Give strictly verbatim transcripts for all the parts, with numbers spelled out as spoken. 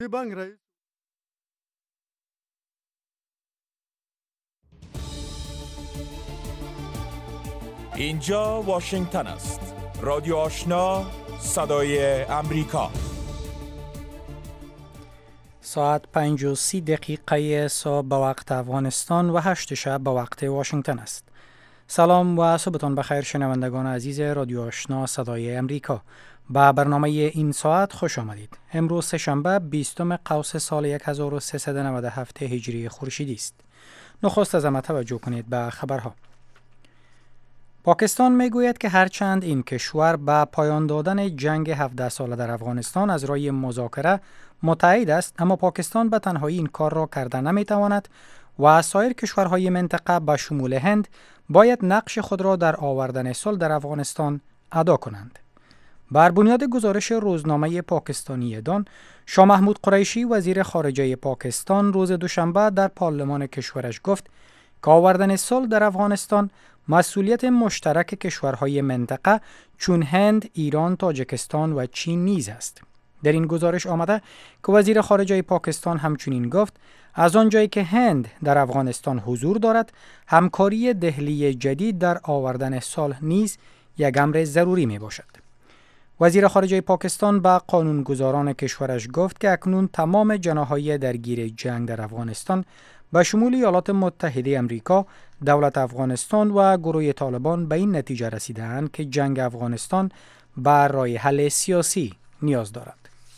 بانک رئیس اینجا واشنگتن است. رادیو آشنا، صدای امریکا. ساعت پنج و سی دقیقه صبح به وقت افغانستان و هشت شب به وقت واشنگتن است. سلام و صبحتان بخیر شنوندگان عزیز رادیو آشنا صدای امریکا. به برنامه این ساعت خوش آمدید. امروز سه‌شنبه بیستم قوس سال هزار و سیصد و نود و هفت هجری خورشیدی است. نخست از همه توجه کنید به خبرها. پاکستان میگوید که هرچند این کشور به پایان دادن جنگ هفده ساله در افغانستان از راه مذاکره متعهد است، اما پاکستان به تنهایی این کار را کرده نمیتواند و سایر کشورهای منطقه به شمول هند باید نقش خود را در آوردن صلح در افغانستان ادا کنند. بر بنیاد گزارش روزنامه پاکستانی دان، شاه محمود قریشی وزیر خارجه پاکستان روز دوشنبه در پارلمان کشورش گفت که آوردن صلح در افغانستان مسئولیت مشترک کشورهای منطقه چون هند، ایران، تاجیکستان و چین نیز است. در این گزارش آمده که وزیر خارجه پاکستان همچنین گفت از آنجایی که هند در افغانستان حضور دارد، همکاری دهلی جدید در آوردن صلح نیز یک امر ضروری می باشد. وزیر خارجه پاکستان به قانونگذاران کشورش گفت که اکنون تمام جناح‌های درگیر جنگ در افغانستان به شمول ایالات متحده امریکا، دولت افغانستان و گروه طالبان به این نتیجه رسیده‌اند که جنگ افغانستان به راه حل سیاسی نیاز دارد.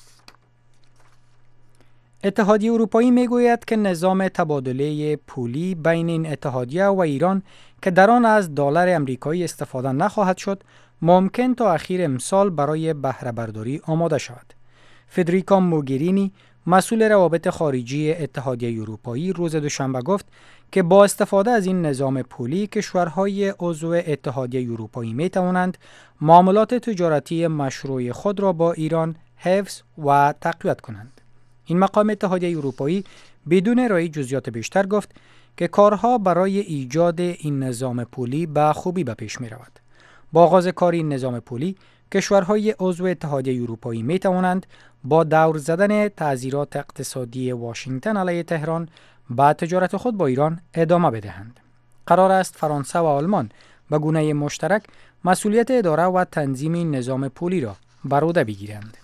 اتحادیه اروپایی میگوید که نظام تبادله پولی بین این اتحادیه و ایران که در آن از دلار آمریکایی استفاده نخواهد شد، ممکن تا اخیر امسال برای بهره برداری آماده شود. فدریکا موگرینی، مسئول روابط خارجی اتحادیه اروپایی، روز دوشنبه گفت که با استفاده از این نظام پولی کشورهای عضو اتحادیه اروپایی می توانند معاملات تجارتی مشروع خود را با ایران حفظ و تقویت کنند. این مقام اتحادیه اروپایی بدون ارائه جزئیات بیشتر گفت که کارها برای ایجاد این نظام پولی به خوبی به پیش می رود. با آغاز کار این نظام پولی، کشورهای عضو اتحادیه اروپایی می توانند با دور زدن تعزیرات اقتصادی واشنگتن علیه تهران به تجارت خود با ایران ادامه بدهند. قرار است فرانسه و آلمان به گونه مشترک مسئولیت اداره و تنظیم این نظام پولی را بر عهده بگیرند.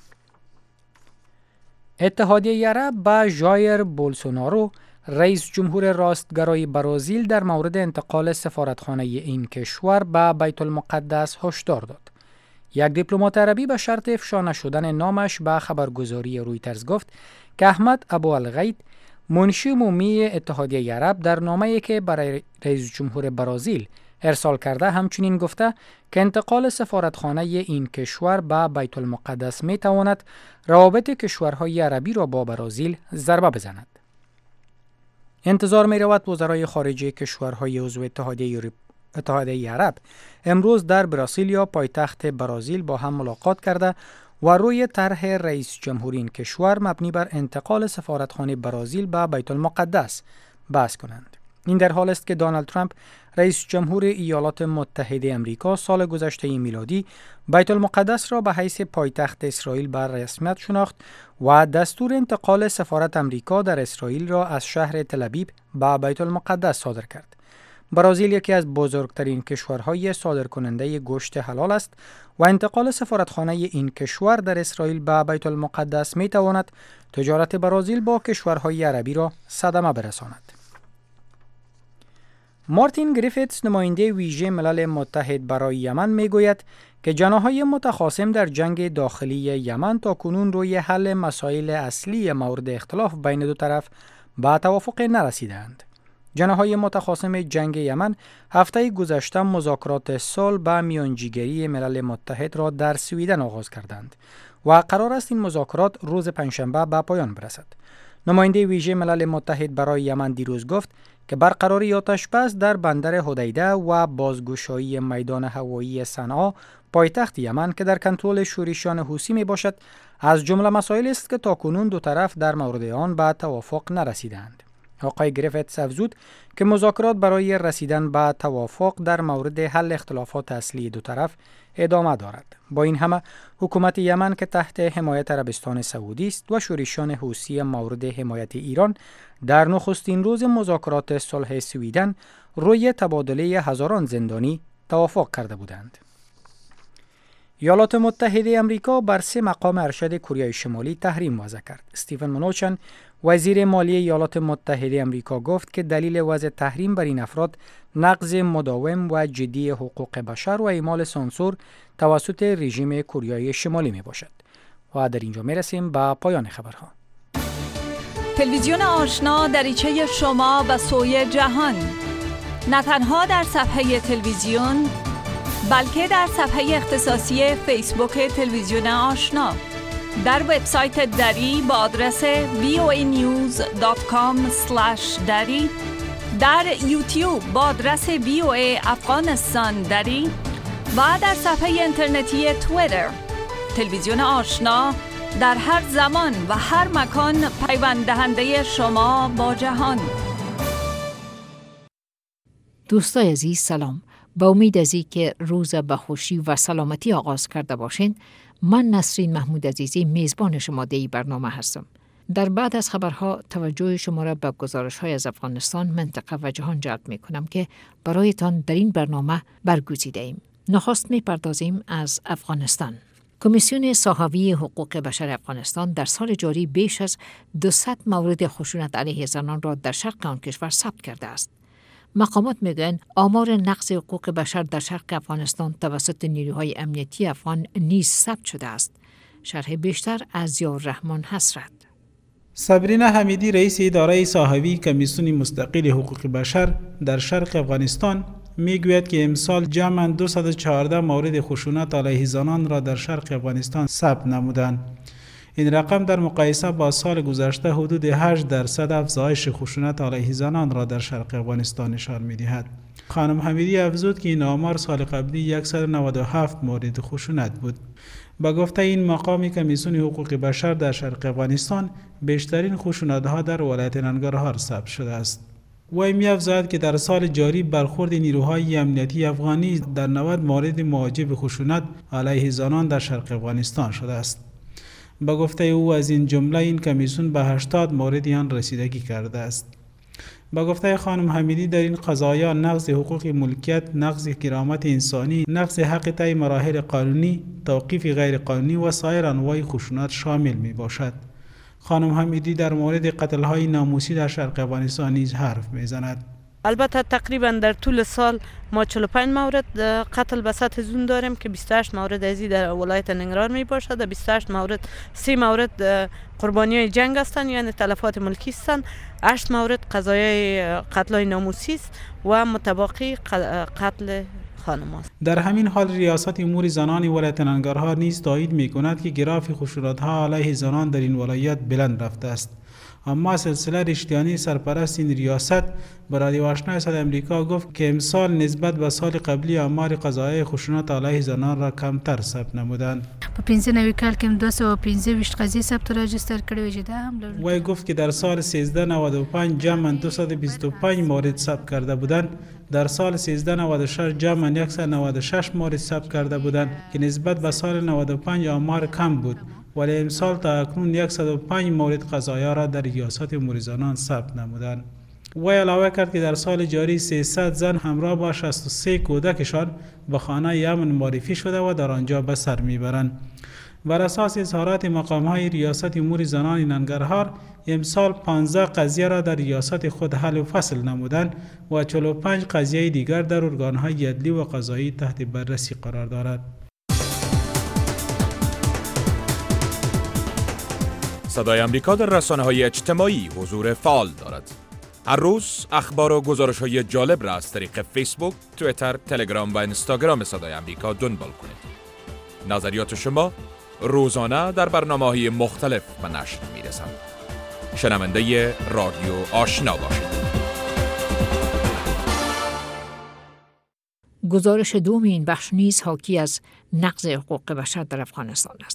اتحادیه عرب به ژایر بولسونارو، رئیس جمهور راستگرای برزیل، در مورد انتقال سفارتخانه این کشور به بیت المقدس هشدار داد. یک دیپلمات عربی به شرط افشا نشدن نامش به خبرگزاری رویترز گفت که احمد ابوالغیت، منشی عمومی اتحادیه عرب، در نامه‌ای که برای رئیس جمهور برزیل ارسال کرده همچنین گفته که انتقال سفارتخانه این کشور به بیت المقدس می تواند روابط کشورهای عربی را با برزیل ضربه بزند. انتظار می رود وزرای خارجه کشورهای عضو اتحادیه اتحادیه عرب امروز در براسیلیا، پایتخت برزیل، با هم ملاقات کرده و روی طرح رئیس جمهور این کشور مبنی بر انتقال سفارتخانه برزیل به بیت المقدس بحث کنند. این در حال است که دونالد ترامپ، رئیس جمهور ایالات متحده امریکا، سال گذشته میلادی بیت المقدس را به حیث پایتخت اسرائیل بر رسمیت شناخت و دستور انتقال سفارت امریکا در اسرائیل را از شهر تل‌آبیب به بیت المقدس صادر کرد. برزیل یکی از بزرگترین کشورهای صادرکننده گوشت حلال است و انتقال سفارتخانه این کشور در اسرائیل به بیت المقدس می تواند تجارت برزیل با کشورهای عربی را صدمه برساند. مارتین گریفیتس، نماینده ویژه ملل متحد برای یمن، می گوید که جناح‌های متخاصم در جنگ داخلی یمن تا کنون روی حل مسائل اصلی مورد اختلاف بین دو طرف به توافق نرسیدند. جناح‌های متخاصم جنگ یمن هفته گذشته مذاکرات صلح به میانجیگری ملل متحد را در سویدن آغاز کردند و قرار است این مذاکرات روز پنجشنبه به پایان برسد. نماینده ویژه ملل متحد برای یمن دیروز گفت که برقراری آتش بس در بندر حدیده و بازگشایی میدان هوایی صنعا، پایتخت یمن که در کنترل شورشیان حوثی می باشد، از جمله مسائل است که تاکنون دو طرف در مورد آن به توافق نرسیدند. آقای گریفتس افزود که مذاکرات برای رسیدن به توافق در مورد حل اختلافات اصلی دو طرف ادامه دارد. با این همه حکومت یمن که تحت حمایت عربستان سعودی است و شورشیان حوثی مورد حمایت ایران در نخستین روز مذاکرات صلح سویدن روی تبادله هزاران زندانی توافق کرده بودند. ایالات متحده آمریکا بر سه مقام ارشد کره شمالی تحریم وضع کرد. استیون منوچن وزیر مالی ایالات متحده آمریکا گفت که دلیل وضع تحریم بر این افراد نقض مداوم و جدی حقوق بشر و اعمال سانسور توسط رژیم کره شمالی می باشد. و در اینجا می رسیم به پایان خبرها. تلویزیون آشنا دریچه شما به سوی جهان، نه تنها در صفحه تلویزیون بلکه در صفحه اختصاصی فیسبوک تلویزیون آشنا، در وبسایت دری با آدرس وی او ای نیوز دات کام اسلش دری، در یوتیوب با آدرس وی او ای افغانستان دری و در صفحه اینترنتی توییتر. تلویزیون آشنا در هر زمان و هر مکان پیوند دهنده شما با جهان. دوستای عزیز سلام. با امید از این که روز به خوشی و سلامتی آغاز کرده باشین، من نسرین محمود عزیزی میزبان شما در این برنامه هستم. در بعد از خبرها توجه شما را به گزارش‌های از افغانستان، منطقه و جهان جلب می‌کنم که برایتان در این برنامه برگزیده ایم. نخست می‌پردازیم از افغانستان. کمیسیون ساحوی حقوق بشر افغانستان در سال جاری بیش از دویست مورد خشونت علیه زنان را در شرق آن کشور ثبت کرده است. مقامات میگویند آمار نقض حقوق بشر در شرق افغانستان توسط نیروهای امنیتی افغان نیز ثبت شده است. شرح بیشتر از ضیاءالرحمن حسرت. صبرینا حمیدی رئیس اداره ساحوی کمیسیون مستقل حقوق بشر در شرق افغانستان میگوید که امسال جمعاً دویست و چهارده مورد خشونت علیه زنان را در شرق افغانستان ثبت نمودند. این رقم در مقایسه با سال گذشته حدود هشت درصد افزایش خشونت علیه زنان را در شرق افغانستان نشان می‌دهد. خانم حمیدی افزود که این آمار سال قبلی صد و نود و هفت مورد خشونت بود. با گفته این مقام کمیسیون حقوق بشر در شرق افغانستان بیشترین خشونت‌ها در ولایت ننگرهار ثبت شده است. وی می‌افزاید که در سال جاری برخورد نیروهای امنیتی افغانی در نود مورد موجب خشونت علیه زنان در شرق افغانستان شده است. با گفته او از این جمله این کمیسیون به هشتاد مورد آن رسیدگی کرده است. با گفته خانم حمیدی در این قضایا نقض حقوق ملکیت، نقض کرامت انسانی، نقض حق طی مراحل قانونی، توقیف غیر قانونی و سایر انواع خشونت شامل می باشد. خانم حمیدی در مورد قتل‌های ناموسی در شرق افغانستان نیز حرف می‌زند. البته تقریبا در طول سال ما چهل و پنج مورد قتل به سطح زون داریم که بیست و هشت مورد ازی در ولایت ننگرهار می باشد و بیست و هشت مورد سه مورد قربانیای جنگ هستند، یعنی تلفات ملکی هستند. هشت مورد قضایای قتل‌های ناموسی است و متباقی قتل خانم است. در همین حال ریاست امور زنان ولایت ننگرهار نیز تایید می‌کند که گراف خشونت‌ها علیه زنان در این ولایت بلند رفته است. اما سلسله رشتیانی سرپرست این ریاست به رادیو آشنا صدای آمریکا گفت که امسال نسبت به سال قبلی آمار قضایای خشونت علیه زنان را کمتر ثبت نمودند. په پنځه نوي کال کې دویست و پنځه ویشت قضیې ثبت راجستر کړې وې. دا هم وی گفت که در سال سیزده نود و پنج جمعاً دویست و بیست و پنج مورد ثبت کرده بودند. در سال سیزده نود و شش جمعاً صد و نود و شش مورد ثبت کرده بودند که نسبت به سال نود و پنج آمار کم بود. ولی امسال تا اکنون صد و پنج مورد قضایا را در ریاست امور زنان ثبت نمودند. وی علاوه کرد که در سال جاری سیصد زن همراه با شصت و سه کودکشان به خانه امن معرفی شده و در آنجا به سر میبرند. بر اساس اظهارات مقام‌های ریاست امور زنان ننگرهار امسال پانزده قضیه را در ریاست خود حل و فصل نمودند و چهل و پنج قضیه دیگر در ارگان‌های عدلی و قضایی تحت بررسی قرار دارد. صدای آمریکا در رسانه‌های اجتماعی حضور فعال دارد. هر روز اخبار و گزارش‌های جالب را از طریق فیسبوک، توییتر، تلگرام و اینستاگرام صدای آمریکا دنبال کنید. نظریات شما روزانه در برنامه‌های مختلف به نشر می‌رسند. شنونده رادیو آشنا باشید. گزارش دوم این بخش نیز حاکی از نقض حقوق بشر در افغانستان است.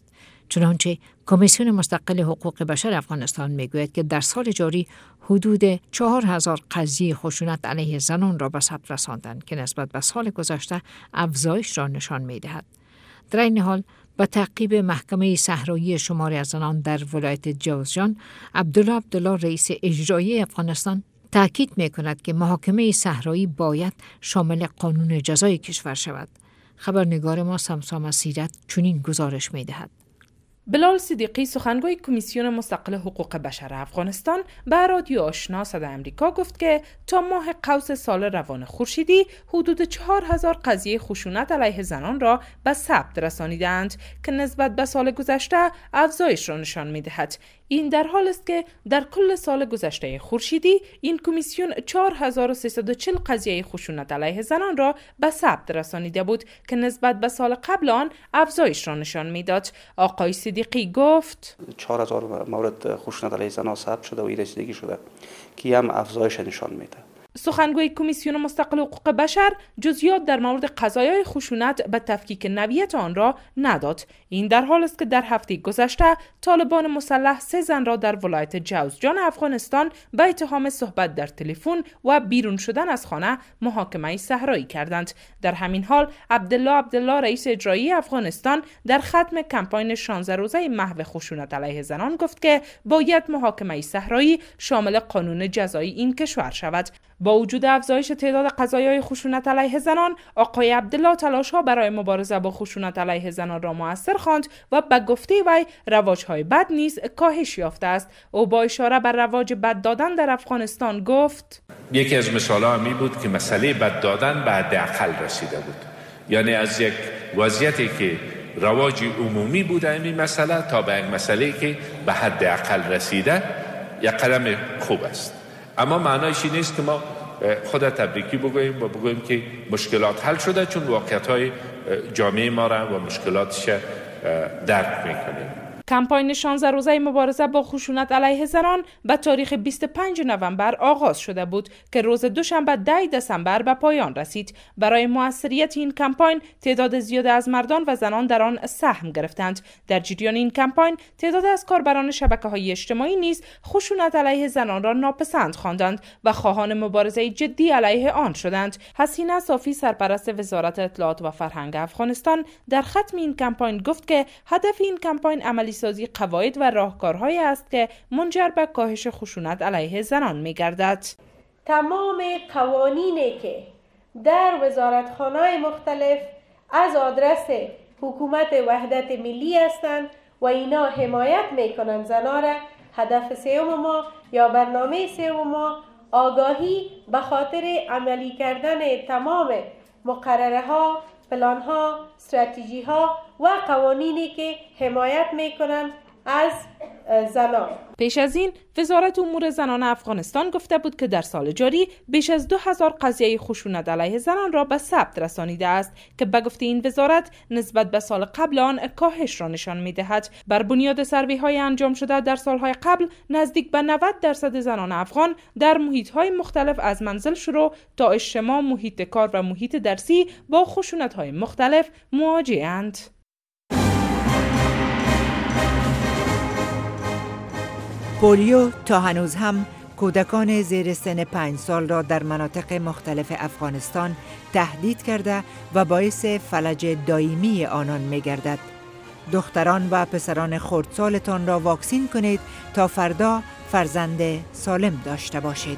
چنانچه کمیسیون مستقل حقوق بشر افغانستان میگوید که در سال جاری حدود چهار هزار قضیه خشونت علیه زنان را به ثبت رساندند که نسبت به سال گذشته افزایش را نشان می‌دهد. در این حال با تعقیب محکمه صحرایی شماری از زنان در ولایت جوزجان، عبدالله عبدالله رئیس اجرایی افغانستان تاکید می‌کند که محاکمه صحرایی باید شامل قانون جزای کشور شود. خبرنگار ما سمسام سیرت چنین گزارش می‌دهد. بلال صدیقی سخنگوی کمیسیون مستقل حقوق بشر افغانستان به رادیو آشنا صدای آمریکا گفت که تا ماه قوس سال روان خورشیدی حدود چهار هزار قضیه خشونت علیه زنان را به ثبت رسانیدند که نسبت به سال گذشته افزایش را نشان می‌دهد. این در حال است که در کل سال گذشته خورشیدی این کمیسیون چهار هزار و سیصد و چهل قضیه خشونت علیه زنان را به ثبت رسانیده بود که نسبت به سال قبل آن افزایش را نشان می‌داد. آقای صدیقی گفت چهار هزار مورد خشونت علیه زنان ثبت شده و رسیدگی شده که هم افزایش نشان میده. سخنگوی کمیسیون مستقل حقوق بشر جزئیات در مورد قضایای خشونت به تفکیک نوعیت آن را نداد. این در حال است که در هفته گذشته طالبان مسلح سه زن را در ولایت جوزجان افغانستان به اتهام صحبت در تلفن و بیرون شدن از خانه محاکمه صحرایی کردند. در همین حال عبدالله عبدالله رئیس اجرایی افغانستان در ختم کمپاین شانزده روزه محو خشونت علیه زنان گفت که باید محاکمه صحرایی شامل قانون جزایی این کشور شود. با وجود افزایش تعداد قضایای خشونت علیه زنان، آقای عبدالله تلاش‌ها برای مبارزه با خشونت علیه زنان را مؤثر خواند و به گفته وی رواج‌های بد نیز کاهش یافته است. او با اشاره بر رواج بد دادن در افغانستان گفت: یکی از مثال‌ها می بود که مسئله بد دادن به حداقل رسیده بود. یعنی از یک وضعیتی که رواج عمومی بوده این مسئله تا به یک مسئله که به حداقل رسیده یک قدم خوب است. اما معنایش نیست که ما خود تبریکی بگوییم و بگوییم که مشکلات حل شده، چون واقعیت‌های جامعه ما را و مشکلاتش درک می‌کنیم. کمپاین شانزده روزه مبارزه با خشونت علیه زنان به تاریخ بیست و پنجم نوامبر آغاز شده بود که روز دوشنبه ده دسامبر به پایان رسید. برای موثریت این کمپاین تعداد زیاد از مردان و زنان در آن سهم گرفتند. در جریان این کمپاین تعداد از کاربران شبکه‌های اجتماعی نیز خشونت علیه زنان را ناپسند خواندند و خواهان مبارزه جدی علیه آن شدند. حسینه صافی سرپرست وزارت اطلاعات و فرهنگ افغانستان در ختم این کمپاین گفت که هدف این کمپاین عملی سازی قواعد و راهکارهایی است که منجر به کاهش خشونت علیه زنان می‌گردد. تمام قوانینی که در وزارتخانه‌های مختلف از آدرس حکومت وحدت ملی هستند و اینا حمایت می‌کنند زنان را، هدف سوم ما یا برنامه سوم ما آگاهی به خاطر عملی کردن تمام مقرره‌ها، پلان‌ها، استراتژی‌ها و قوانینی که حمایت می‌کنند از زنان. پیش از این وزارت امور زنان افغانستان گفته بود که در سال جاری بیش از دو هزار قضیه خشونت علیه زنان را به ثبت رسانیده است که به گفته این وزارت نسبت به سال قبل آن کاهش را نشان می‌دهد. بر بنیاد سروی‌های انجام شده در سال‌های قبل نزدیک به نود درصد زنان افغان در محیط‌های مختلف از منزل شروع تا اجتماع، محیط کار و محیط درسی با خشونت‌های مختلف مواجه‌اند. پولیو تا هنوز هم کودکان زیر سن پنج سال را در مناطق مختلف افغانستان تهدید کرده و باعث فلج دائمی آنان می گردد. دختران و پسران خردسالتان را واکسین کنید تا فردا فرزند سالم داشته باشید.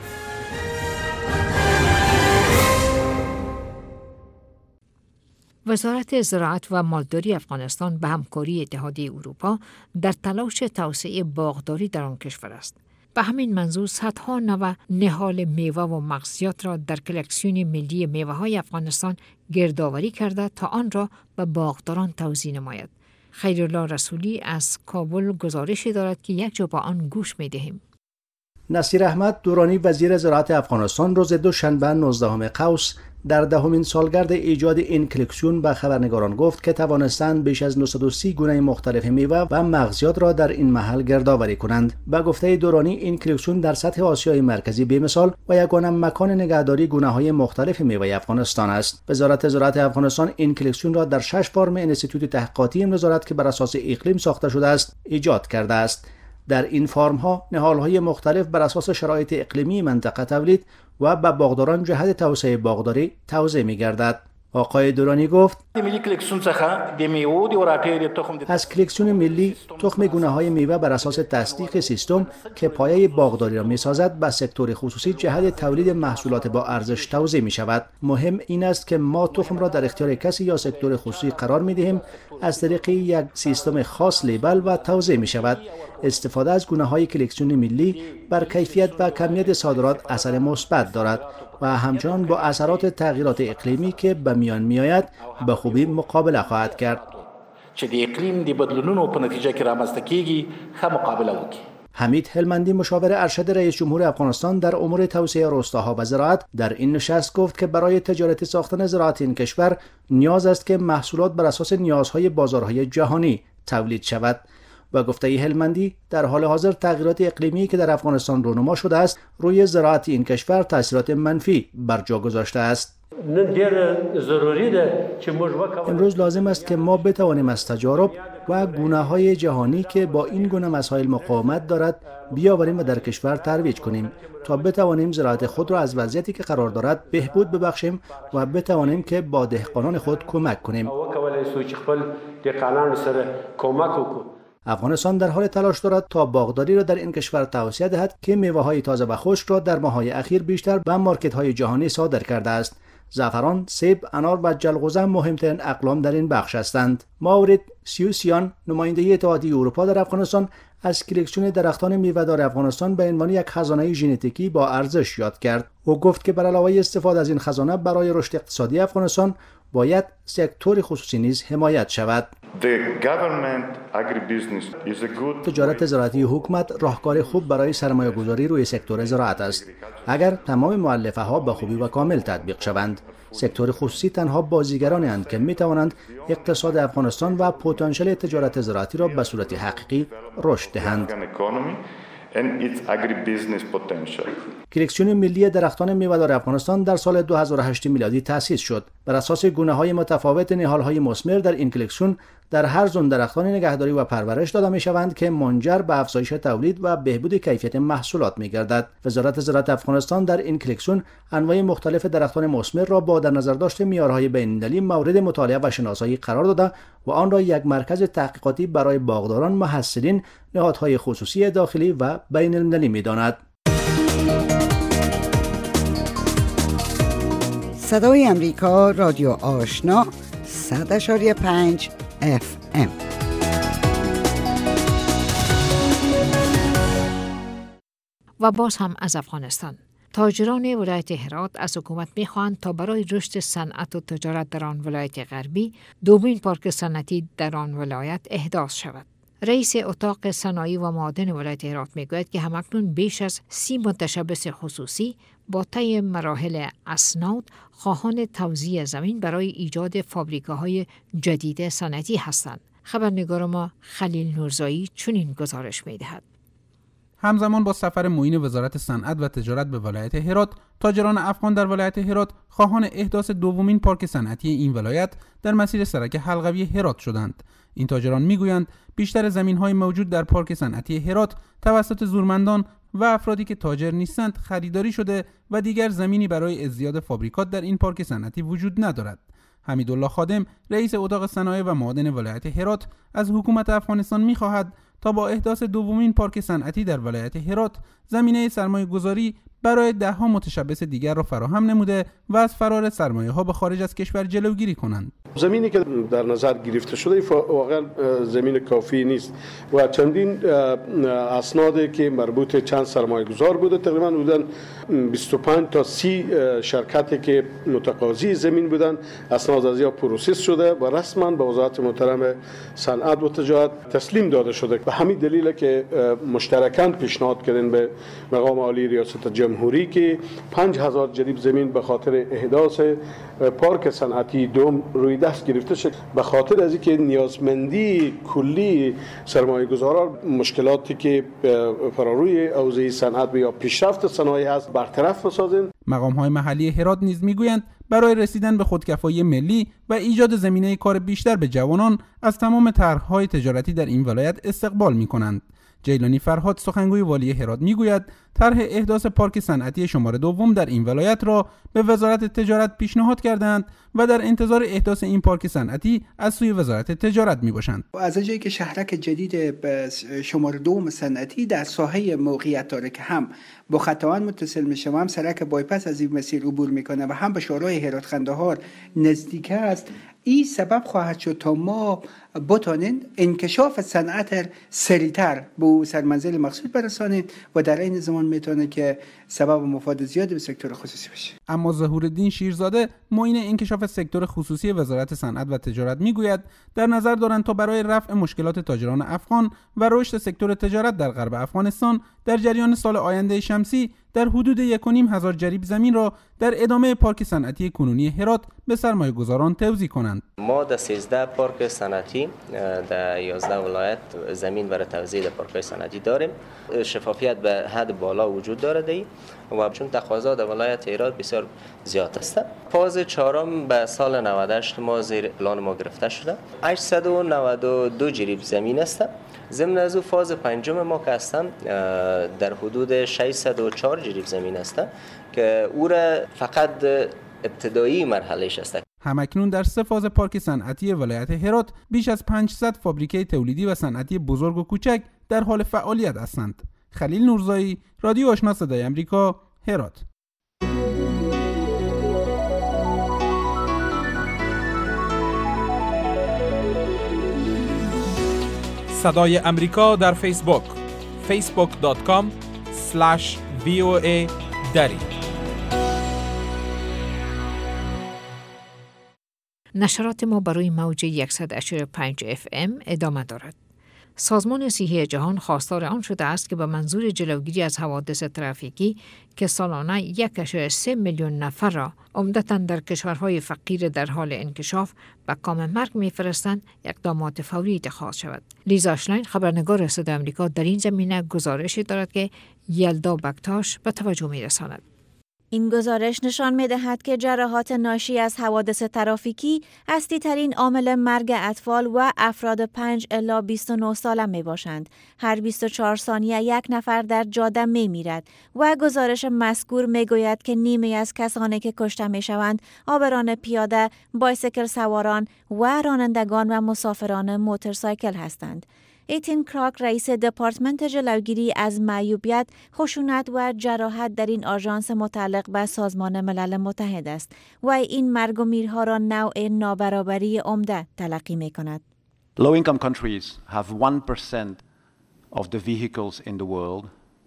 وزارت زراعت و مالداری افغانستان به همکاری اتحادیه اروپا در تلاش توسعه باغداری در آن کشور است. به همین منظور صدها نوع نهال میوه و مغزیات را در کلکسیون ملی میوه‌های افغانستان گردآوری کرده تا آن را به باغداران توزیع نماید. خیرالله رسولی از کابل گزارشی دارد که یک جا با آن گوش می‌دهیم. نصیر احمد دورانی وزیر زراعت افغانستان روز دوشنبه نوزدهم قوس در دهمین سالگرد ایجاد این کلکسیون به خبرنگاران گفت که توانستند بیش از نهصد و سی گونه مختلف میوه و مغزیات را در این محل گردآوری کنند. به گفته دورانی این کلکسیون در سطح آسیای مرکزی بی‌مثال و یگانه مکان نگهداری گونه‌های مختلف میوه افغانستان است. وزارت زراعت افغانستان این کلکسیون را در شش فرم انستیتوت تحقیقاتی این وزارت که بر اساس اقلیم ساخته شده است ایجاد کرده است. در این فرم‌ها نهال‌های مختلف بر اساس شرایط اقلیمی منطقه تولید و به باغداران جهت توسعه باغداری توزیع می‌گردد. آقای دورانی گفت از کلکسیون ملی تخم گونه‌های میوه بر اساس تصدیق سیستم که پایه باغداری را می‌سازد به سکتور خصوصی جهت تولید محصولات با ارزش توزیع می‌شود. مهم این است که ما تخم را در اختیار کسی یا سکتور خصوصی قرار می‌دهیم از طریق یک سیستم خاص لیبل و توزیع می‌شود. استفاده از گونه‌های کلکسیون ملی بر کیفیت و کمیت صادرات اثر مثبت دارد و همچنان با اثرات تغییرات اقلیمی که به میان میآید به خوبی مقابله خواهد کرد. چې د اقلیم د بدلونونو په نتیجه کې رامنځته کیږي ښه مقابله وکړي. حمید هلمندی مشاور ارشد رئیس جمهور افغانستان در امور توسعه روستاها و زراعت در این نشست گفت که برای تجارت ساختن زراعت این کشور نیاز است که محصولات بر اساس نیازهای بازارهای جهانی تولید شود. و گفته هلمندی در حال حاضر تغییرات اقلیمی که در افغانستان رونما شده است روی زراعت این کشور تاثیرات منفی بر جا گذاشته است. امروز لازم است که ما بتوانیم از تجارب و گونه‌های جهانی که با این گونه مسائل مقاومت دارد بیاوریم و در کشور ترویج کنیم تا بتوانیم زراعت خود را از وضعیتی که قرار دارد بهبود ببخشیم و بتوانیم که با دهقانان خود کمک کنیم. افغانستان در حال تلاش دارد تا باغداری را در این کشور توسعه دهد که میوه‌های تازه و خشک را در ماه‌های اخیر بیشتر به مارکت‌های جهانی صادر کرده است. زعفران، سیب، انار و جلغوزه مهمترین اقلام در این بخش هستند. ماورد سیوسیان، نماینده اتحادیه اروپا در افغانستان، از کلکسیون درختان میوه‌دار افغانستان به عنوان یک خزانه ژنتیکی با ارزش یاد کرد. او گفت که بر علاوه استفاده از این خزانه برای رشد اقتصادی افغانستان باید سکتور خصوصی نیز حمایت شود. تجارت زراعتی حکومت راهکار خوب برای سرمایه گذاری روی سکتور زراعت است اگر تمام مؤلفه ها به خوبی و کامل تطبیق شوند. سکتور خصوصی تنها بازیگرانی اند که می توانند اقتصاد افغانستان و پتانسیل تجارت زراعتی را به صورت حقیقی رشد دهند. کلکسیون ملی درختان میوه‌دار افغانستان در سال دو هزار و هشت میلادی تأسیس شد. بر اساس گونه‌های متفاوت نهال‌های مثمر در این کلکسیون در هر زون درختان نگهداری و پرورش داده می‌شوند که منجر به افزایش تولید و بهبود کیفیت محصولات می‌گردد. وزارت زراعت افغانستان در این کلکسیون انواع مختلف درختان مثمر را با در نظر داشت معیارهای بین‌المللی مورد مطالعه و شناسایی قرار داده و آن را یک مرکز تحقیقاتی برای باغداران، محصلین، نهادهای خصوصی داخلی و بین‌المللی می‌داند. صدای امریکا، رادیو آشنا، صد و پنج اف ام. و باز هم از افغانستان. تاجران ولایت هرات از حکومت می‌خواهند تا برای رشد صنعت و تجارت در آن ولایت غربی دومین پارک صنعتی در آن ولایت احداث شود. رئیس اتاق صنایع و معادن ولایت هرات میگوید که همکنون بیش از سی متشبث خصوصی با طی مراحل اسناد خواهان توزیع زمین برای ایجاد فابریکاهای جدید صنعتی هستند. خبرنگار ما خلیل نورزایی چنین گزارش می‌دهد. همزمان با سفر معین وزارت صنعت و تجارت به ولایت هرات، تاجران افغان در ولایت هرات خواهان احداث دومین پارک صنعتی این ولایت در مسیر سرک حلقوی هرات شدند. این تاجران میگویند بیشتر زمین‌های موجود در پارک صنعتی هرات توسط زورمندان و افرادی که تاجر نیستند خریداری شده و دیگر زمینی برای ازدیاد فابریکات در این پارک صنعتی وجود ندارد. حمیدالله خادم، رئیس اتاق صنایع و معادن ولایت هرات، از حکومت افغانستان می‌خواهد تا با احداث دومین پارک صنعتی در ولایت هرات زمینه سرمایه‌گذاری برای ده‌ها متشبث دیگر را فراهم نموده و از فرار سرمایه‌ها به خارج از کشور جلوگیری کنند. زمینی که در نظر گرفته شده واقعا زمین کافی نیست و چندین اسنادی که مربوط چند سرمایه گذار بوده، تقریبا بودن بیست و پنج تا سی شرکتی که متقاضی زمین بودن، اسناد از یا پروسس شده و رسما به وزارت محترم صنعت و تجارت تسلیم داده شده. به همین دلیل که مشترکاً پیشنهاد کردن به مقام عالی ریاست جمهوری که پنج هزار جریب زمین به خاطر احداث پارک صنعتی دوم روی دست گرفته شد، به خاطر از اینکه نیازمندی کلی سرمایه گذاران مشکلاتی که فراروی حوزه صنعت یا پیشرفت صنایع هست برطرف بسازند. مقام‌های محلی هرات نیز میگویند برای رسیدن به خودکفایی ملی و ایجاد زمینه کار بیشتر به جوانان از تمام طرح‌های تجارتی در این ولایت استقبال می‌کنند. جیلانی فرهاد سخنگوی والی هرات میگوید طرح احداث پارک صنعتی شماره دوم در این ولایت را به وزارت تجارت پیشنهاد کردند و در انتظار احداث این پارک صنعتی از سوی وزارت تجارت میباشند. از جایی که شهرک جدید شماره دوم صنعتی در ساحه موقعیت داره که هم با خطاوند متصل میشه و هم سرک بایپاس از این مسیر عبور میکنه و هم به شورای هرات قندهار نزدیک است، این سبب خواهد شد تا ما بتانیم انکشاف صنعت سریعتر به سرمنزل مقصود برسانیم و در این زمان میتونه که سبب مفاد زیادی به سکتور خصوصی بشه. اما ظهورالدین شیرزاده معین انکشاف سکتور خصوصی وزارت صنعت و تجارت میگوید در نظر دارند تا برای رفع مشکلات تاجران افغان و رشد سکتور تجارت در غرب افغانستان در جریان سال آینده شمسی در حدود یک و نیم هزار جریب زمین را در ادامه پارک صنعتی کنونی هرات به سرمایه گذاران توزیع کنند. ما در سیزده پارک صنعتی در یازده ولایت زمین برای توزیع در پارک صنعتی داریم. شفافیت به حد بالا وجود دارد و چون تقاضا در ولایت هرات بسیار زیاد است. فاز چهارم به سال نود و هشت ما زیر پلان ما گرفته شده. هشتصد و نود و دو جریب زمین است. ضمن از او فاز پنجم ما که هستم در حدود ششصد و چهار جریب زمین است که او را فقط ابتدایی مرحلهش است. همکنون در سه فاز پارک صنعتی ولایت هرات بیش از پانصد فابریکه تولیدی و صنعتی بزرگ و کوچک در حال فعالیت هستند. خلیل نورزایی، رادیو آشنا صدای آمریکا، هرات. صدای امریکا در فیسبوک فیسبوک دات کام اسلش وی او ای دری. نشرات ما برای موج صد و هشتاد و پنج اف ام ادامه دارد. سازمان صحی جهان خواستار آن شده است که به منظور جلوگیری از حوادث ترافیکی که سالانه یک ممیز سه میلیون نفر را عمدتاً در کشورهای فقیر در حال انکشاف به کام مرگ می‌فرستند، اقدامات فوری اتخاذ شود. لیزا اشلاین خبرنگار صدای آمریکا در این زمینه گزارشی دارد که یلدا بکتاش به توجه می‌رساند. این گزارش نشان می‌دهد که جراحات ناشی از حوادث ترافیکی اصلی ترین عامل مرگ اطفال و افراد پنج الی بیست و نه ساله میباشند. هر بیست و چهار ثانیه یک نفر در جاده میمیرد و گزارش مذکور میگوید که نیمی از کسانی که کشته میشوند عابران پیاده، بایسیکل سواران و رانندگان و مسافران موتورسایکل هستند. ایتین کراک رئیس دپارتمنت جلوگیری از معیوبیت، خشونت و جراحت در این آژانس متعلق به سازمان ملل متحد است و این مرگ و میرها را نوع نابرابری عمده تلقی می کند. Low income countries have one percent of the vehicles in the world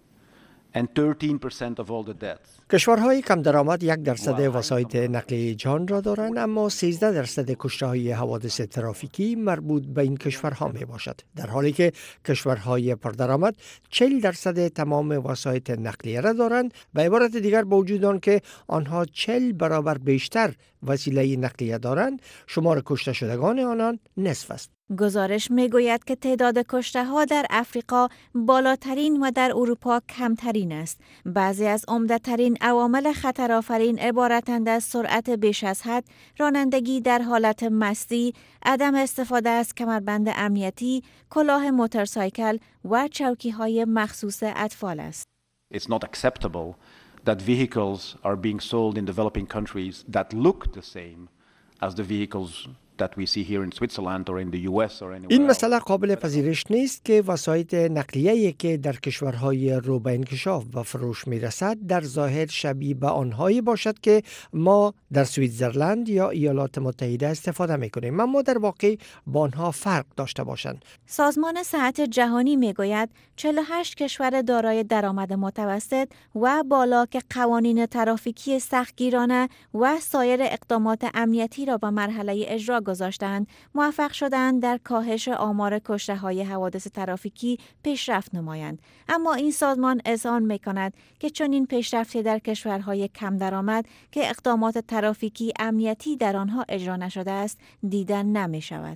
and thirteen percent of all the deaths. کشورهای کم درآمد یک درصد وسایط نقلیه جهان را دارند، اما سیزده درصد کشته‌های حوادث ترافیکی مربوط به این کشورها می باشد، در حالی که کشورهای پردرآمد چهل درصد تمام وسایط نقلیه را دارند. به عبارت دیگر با وجود آن که آنها چهل برابر بیشتر وسیله نقلیه دارند، شمار کشته شدگان آنان نصف است. گزارش میگوید که تعداد کشته ها در افریقا بالاترین و در اروپا کمترین است. بعضی از عمده ترین عوامل خطرآفرین عبارتند از سرعت بیش از حد، رانندگی در حالت مستی، عدم استفاده از کمربند امنیتی، کلاه موتورسایکل و چوکی های مخصوص اطفال است. It's not acceptable that vehicles are being sold in developing countries that look the same as the vehicles that we see here in Switzerland or in the U S or anywhere این else. مسئله قابل پذیرش نیست که وسایط نقلیه‌ای که در کشورهای رو به انکشاف و فروش می‌رسد در ظاهر شبیه به آنهایی باشد که ما در سوئیتزرلند یا ایالات متحده استفاده می‌کنیم، اما در واقع با آنها فرق داشته باشند. سازمان صحت جهانی میگوید چهل و هشت کشور دارای درآمد متوسط و بالا که قوانین ترافیکی سختگیرانه و سایر اقدامات امنیتی را به مرحله اجرا گذاشتند، موفق شدند در کاهش آمار کشته‌های حوادث ترافیکی پیشرفت نمایند. اما این سازمان اذعان می‌کند که چنین پیشرفتی در کشورهای کم درآمد که اقدامات ترافیکی امنیتی در آنها اجرا نشده است دیده نمی‌شود.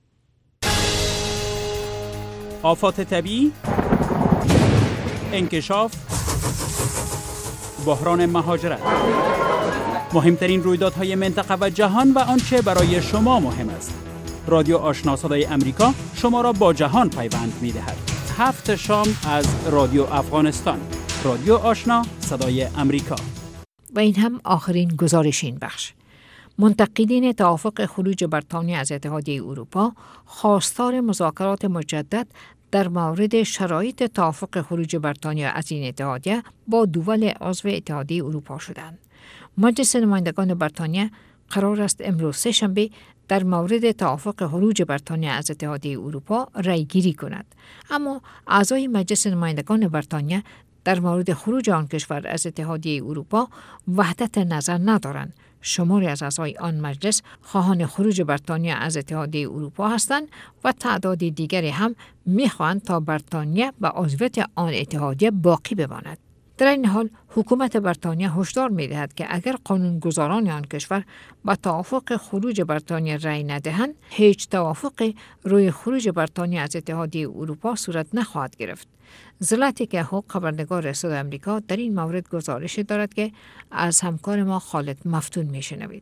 آفات طبیعی، انکشاف، بحران مهاجرت، مهمترین رویدادهای منطقه و جهان و آنچه برای شما مهم است. رادیو آشنا صدای امریکا شما را با جهان پیوند می‌دهد. هفت شام از رادیو افغانستان. رادیو آشنا صدای امریکا. و این هم آخرین گزارش این بخش. منتقدین توافق خروج بریتانیا از اتحادیه اروپا خواستار مذاکرات مجدد در مورد شرایط توافق خروج بریتانیا از این اتحادیه با دول عضو اتحادیه اروپا شدند. مجلس نمایندگان بریتانیا قرار است امروز سه شنبه در مورد توافق خروج بریتانیا از اتحادیه اروپا رأی گیری کند، اما اعضای مجلس نمایندگان بریتانیا در مورد خروج آن کشور از اتحادیه اروپا وحدت نظر ندارند. شماری از اعضای آن مجلس خواهان خروج بریتانیا از اتحادیه اروپا هستند و تعداد دیگری هم می‌خواهند تا بریتانیا به عضویت آن اتحادیه باقی بماند. در این حال حکومت بریتانیا هشدار می‌دهد که اگر قانونگذاران آن کشور با توافق خروج بریتانیا رأی ندهند، هیچ توافق روی خروج بریتانیا از اتحادیه اروپا صورت نخواهد گرفت. زلاتیک هوک خبرنگار صدای آمریکا در این مورد گزارش دارد که از همکار ما خالد مفتون میشنوید.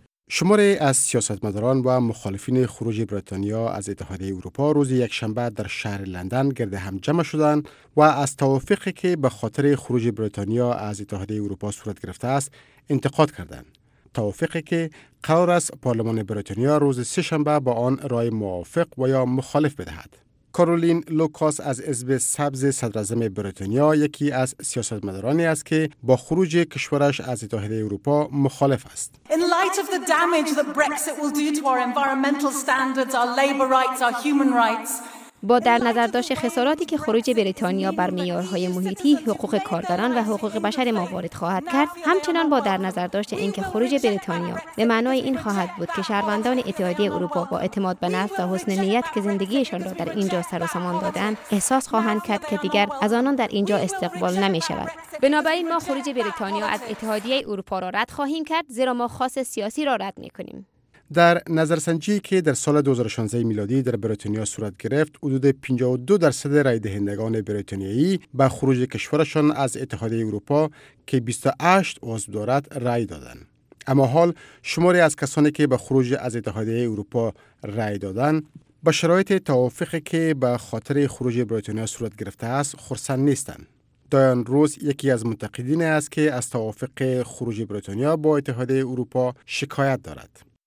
شماری از سیاستمداران و مخالفین خروج بریتانیا از اتحادیه اروپا روز یکشنبه در شهر لندن گرد هم جمع شدند و از توافقی که به خاطر خروج بریتانیا از اتحادیه اروپا صورت گرفته است انتقاد کردند. توافقی که قرار است پارلمان بریتانیا روز سه‌شنبه با آن رای موافق و یا مخالف بدهد. کارولین لوکاس از حزب سبز صدراعظم بریتانیا یکی از سیاستمدارانی است که با خروج کشورش از اتحادیه اروپا مخالف است. In light of the damage that Brexit will do to our environmental standards, our labor rights, our human rights, با در نظر داشت خساراتی که خروج بریتانیا بر معیارهای محیطی، حقوق کارگران و حقوق بشر ما وارد خواهد کرد، همچنان با در نظر داشت اینکه خروج بریتانیا به معنای این خواهد بود که شهروندان اتحادیه اروپا با اعتماد به نفس و حسن نیت که زندگیشان را در اینجا سر و سامان دادند، احساس خواهند کرد که دیگر از آنان در اینجا استقبال نمی شود. بنابراین ما خروج بریتانیا از اتحادیه اروپا را رد خواهیم کرد، زیرا ما خواست سیاسی را رد می کنیم. در نظرسنجی که در سال دو هزار و شانزده میلادی در بریتانیا صورت گرفت، حدود پنجاه و دو درصد رای دهندگان بریتانیایی به خروج کشورشان از اتحادیه اروپا که بیست و هشت عضو دارد رای دادند. اما حال شماری از کسانی که به خروج از اتحادیه اروپا رای دادند به شرایط توافقی که به خاطر خروج بریتانیا صورت گرفته است خرسند نیستند. دایان روز یکی از منتقدین است که از توافق خروج بریتانیا با اتحادیه اروپا شکایت دارد.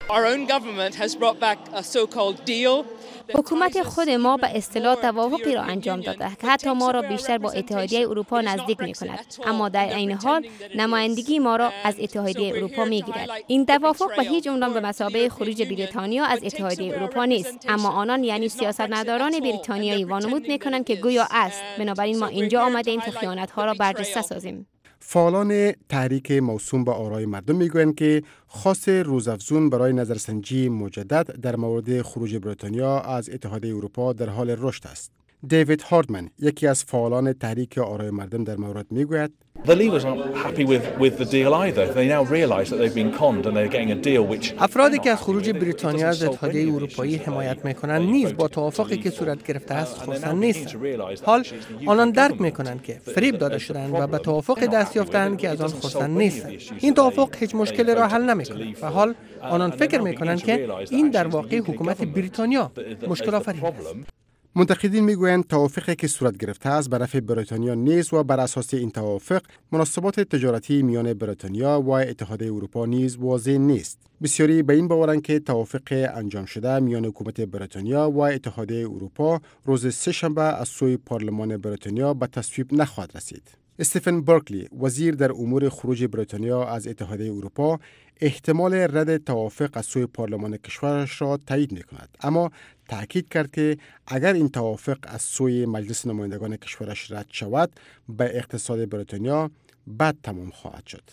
حکومت خود ما به اصطلاح توافقی را انجام داده که حتی ما را بیشتر با اتحادیه اروپا نزدیک می کند، اما در عین حال نمایندگی ما را از اتحادیه اروپا می گیرد. این توافق به هیچ عنوان به مثابه خروج بریتانیا از اتحادیه اروپا نیست، اما آنان یعنی سیاستمداران بریتانیایی وانمود می کنند که گویا است. بنابراین ما اینجا آمده ایم که خیانت ها را برجسته سازیم. فعالان تحریک موسوم به آرای مردم میگویند که خواست روزافزون برای نظرسنجی مجدد در مورد خروج بریتانیا از اتحادیه اروپا در حال رشد است. دیوید هاردمن یکی از فعالان تحریک آرای مردم در مورد میگوید افرادی که از خروج بریتانیا از اتحادیه اروپایی حمایت میکنند نیز با توافقی که صورت گرفته است خرسند نیستند. حال آنان درک میکنند که فریب داده شدند و به توافق دست یافتند که از آن خرسند نیستند. این توافق هیچ مشکلی را حل نمیکند و حال آنان فکر میکنند که این در واقع حکومت بریتانیا مشکل آفرین است. منتقدین میگویند توافقی که صورت گرفته است به نفع بریتانیا نیست و بر اساس این توافق مناسبات تجارتی میان بریتانیا و اتحادیه اروپا نیز واضح نیست. بسیاری به این باورند که توافق انجام شده میان حکومت بریتانیا و اتحادیه اروپا روز سه شنبه از سوی پارلمان بریتانیا به تصویب نخواهد رسید. استفن برکلی، وزیر در امور خروج بریتانیا از اتحادیه اروپا، احتمال رد توافق از سوی پارلمان کشورش را تایید می‌کند، اما تأکید کرد که اگر این توافق از سوی مجلس نمایندگان کشورش رد شود، به اقتصاد بریتانیا بد تمام خواهد شد.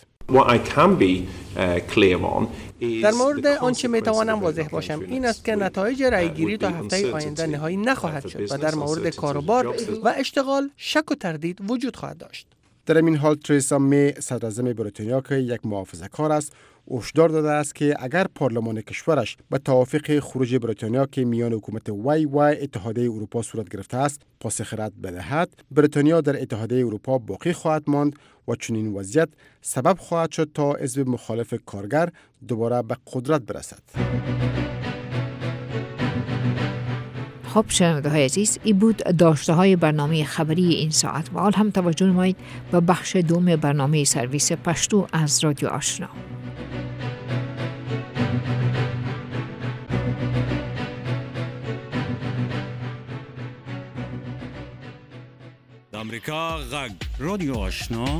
در مورد آنچه می توانم واضح باشم این است که نتایج رأیگیری تا هفته آینده نهایی نخواهد شد و در مورد کاروبار و اشتغال شک و تردید وجود خواهد داشت. در این حال تریسا می، صدراعظم بریتانیا که یک محافظه‌کار است، هشدار داده است که اگر پارلمان کشورش به توافق خروج بریتانیا که میان حکومت وی و اتحادیه اروپا صورت گرفته است پاسخ رد بدهد، بریتانیا در اتحادیه اروپا باقی خواهد ماند و چنین وضعیت سبب خواهد شد تا حزب مخالف کارگر دوباره به قدرت برسد. خب شنونده های عزیز، ای بود داشته های برنامه خبری این ساعت و حال هم توجه نمایید به بخش دوم برنامه سرویس پشتو از رادیو آشنا. امریکا غږ رادیو آشنا